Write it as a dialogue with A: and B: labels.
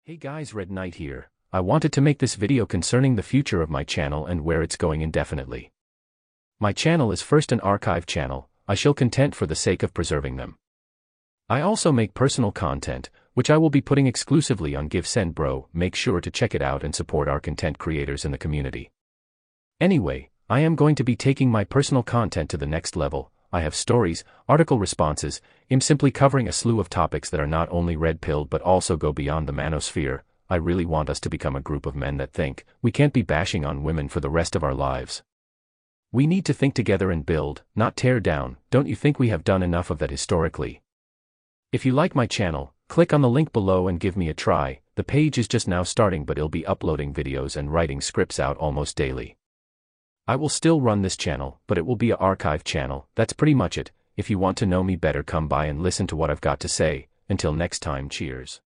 A: Hey guys, Red Knight here. I wanted to make this video concerning the future of my channel and where it's going indefinitely. My channel is first an archive channel. I shall content for the sake of preserving them. I also make personal content, which I will be putting exclusively on GiveSendBro. Make sure to check it out and support our content creators in the community. Anyway, I am going to be taking my personal content to the next level. I have stories, article responses. I'm simply covering a slew of topics that are not only red-pilled but also go beyond the manosphere. I really want us to become a group of men that think. We can't be bashing on women for the rest of our lives. We need to think together and build, not tear down. Don't you think we have done enough of that historically? If you like my channel, click on the link below and give me a try. The page is just now starting, but it'll be uploading videos and writing scripts out almost daily. I will still run this channel, but it will be an archive channel. That's pretty much it. If you want to know me better, come by and listen to what I've got to say. Until next time, cheers.